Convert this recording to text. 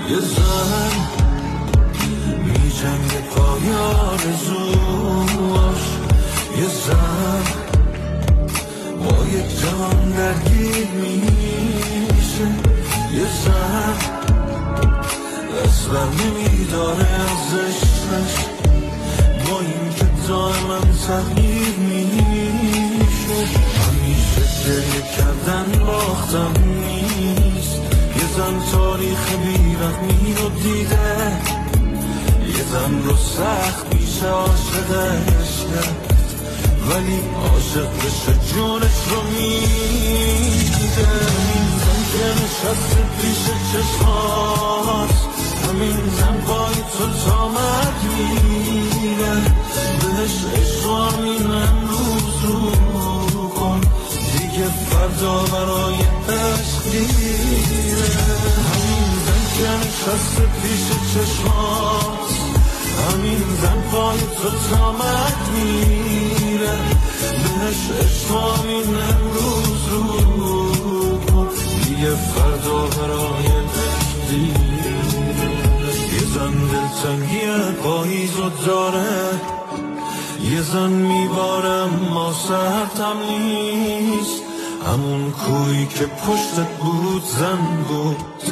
یه زن میجنگه پای آرزوهاش، یه زن با یک جهان درگیر میشه، یه زن اصلا نمیداره از عشقش، با این که دائما تغییر میشه. همیشه گریه کردن باختم نیست، یه زن تاریخ بیرحمی رو دیده، یه زن رو سخت میشه عاشقش کرد، ولی عاشق بشه جونش رو میده. همین زن که نشسته پیش چشمات، همین زن پای تو تامد میره، بهش عشق همین امروز رو کن، دیگه فردا برای عشق دیره. همین زن که نشسته پیش چشمات، همین زن پای تو تامد میره، بهش عشق همین امروز رو کن، دیگه فردا برای عشق دیره. یه زن دلتنگی پاییزو داره، یه زن میباره ما سرتم نیست، همون کویی که پشتت بود زن بود،